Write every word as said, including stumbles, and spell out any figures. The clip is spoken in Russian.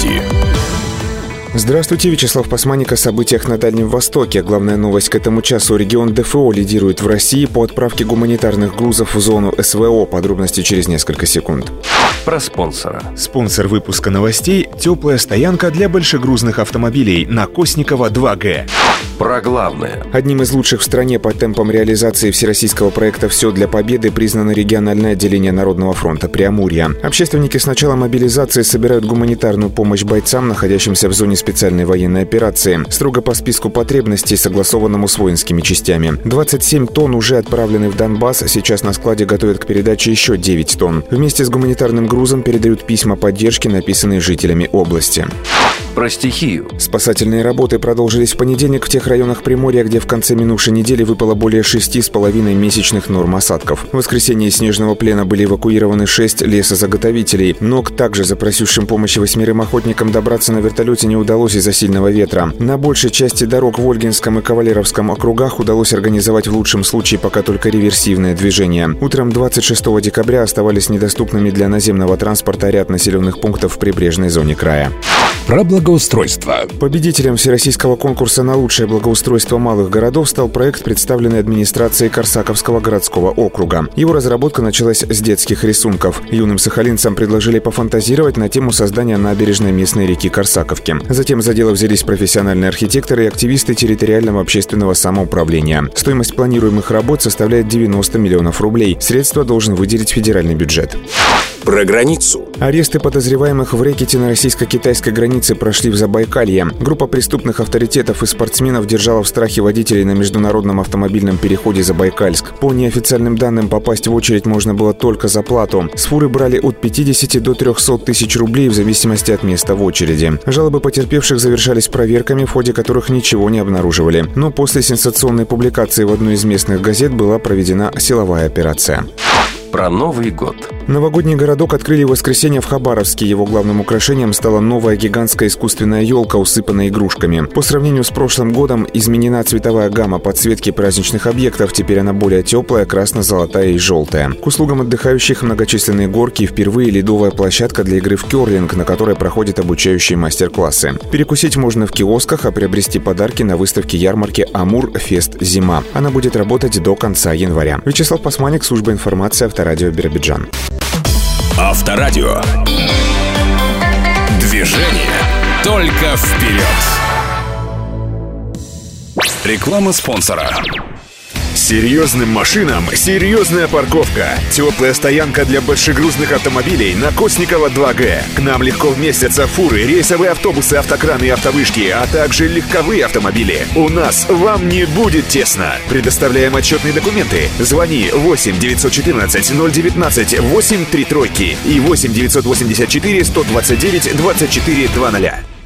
Новости. Здравствуйте, Вячеслав Пасманик о событиях на Дальнем Востоке. Главная новость к этому часу. Регион ДФО лидирует в России по отправке гуманитарных грузов в зону СВО. Подробности через несколько секунд. Про спонсора. Спонсор выпуска новостей – теплая стоянка для большегрузных автомобилей на Косникова два Г. Про главное. Одним из лучших в стране по темпам реализации всероссийского проекта «Все для победы» признано региональное отделение Народного фронта Преамурья. Общественники с начала мобилизации собирают гуманитарную помощь бойцам, находящимся в зоне специальной военной операции, строго по списку потребностей, согласованному с воинскими частями. двадцать семь тонн уже отправлены в Донбасс, сейчас на складе готовят к передаче еще девять тонн. Вместе с гуманитарным грузом передают письма поддержки, написанные жителями области. Про стихию. Спасательные работы продолжились в понедельник в тех районах Приморья, где в конце минувшей недели выпало более шести с половиной месячных норм осадков. В воскресенье из снежного плена были эвакуированы шесть лесозаготовителей, но к также запросившим помощи восьмерым охотникам добраться на вертолете не удалось из-за сильного ветра. На большей части дорог в Ольгинском и Кавалеровском округах удалось организовать в лучшем случае пока только реверсивное движение. Утром двадцать шестого декабря оставались недоступными для наземного транспорта ряд населенных пунктов в прибрежной зоне края. Про благоустройство. Победителем всероссийского конкурса на лучшее благоустройство малых городов стал проект, представленный администрацией Корсаковского городского округа. Его разработка началась с детских рисунков. Юным сахалинцам предложили пофантазировать на тему создания набережной местной реки Корсаковки. Затем за дело взялись профессиональные архитекторы и активисты территориального общественного самоуправления. Стоимость планируемых работ составляет девяносто миллионов рублей. Средства должен выделить федеральный бюджет. Про границу. Аресты подозреваемых в рэкете на российско-китайской границе прошли в Забайкалье. Группа преступных авторитетов и спортсменов держала в страхе водителей на международном автомобильном переходе Забайкальск. По неофициальным данным, попасть в очередь можно было только за плату. С фуры брали от пятидесяти до трехсот тысяч рублей в зависимости от места в очереди. Жалобы потерпевших завершались проверками, в ходе которых ничего не обнаруживали. Но после сенсационной публикации в одной из местных газет была проведена силовая операция. Про Новый год. Новогодний городок открыли в воскресенье в Хабаровске. Его главным украшением стала новая гигантская искусственная елка, усыпанная игрушками. По сравнению с прошлым годом изменена цветовая гамма подсветки праздничных объектов. Теперь она более теплая, красно-золотая и желтая. К услугам отдыхающих многочисленные горки и впервые ледовая площадка для игры в керлинг, на которой проходят обучающие мастер-классы. Перекусить можно в киосках, а приобрести подарки на выставке ярмарки «Амур Фест Зима». Она будет работать до конца января. Вячеслав Пасманик, служба информации, Авторадио Биробиджан. Авторадио. Движение только вперед. Реклама спонсора. Серьезным машинам серьезная парковка. Теплая стоянка для большегрузных автомобилей на Косникова два Г. К нам легко вместятся фуры, рейсовые автобусы, автокраны и автовышки, а также легковые автомобили. У нас вам не будет тесно. Предоставляем отчетные документы. Звони восемь девятьсот четырнадцать ноль девятнадцать восемь три тройки и восемь девятьсот восемьдесят четыре сто двадцать девять двадцать четыре два ноля.